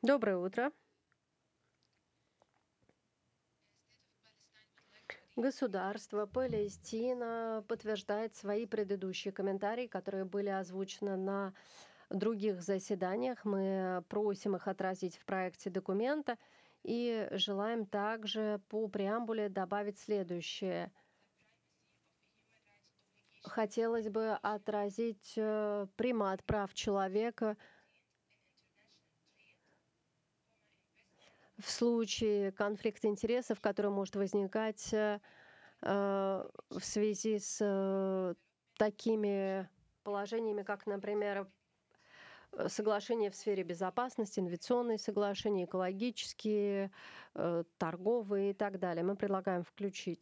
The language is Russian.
Доброе утро. Государство Палестина подтверждает свои предыдущие комментарии, которые были озвучены на других заседаниях. Мы просим их отразить в проекте документа и желаем также по преамбуле добавить следующее. Хотелось бы отразить примат прав человека в случае конфликта интересов, который может возникать в связи с такими положениями, как, например, соглашения в сфере безопасности, инновационные соглашения, экологические, торговые и так далее. Мы предлагаем включить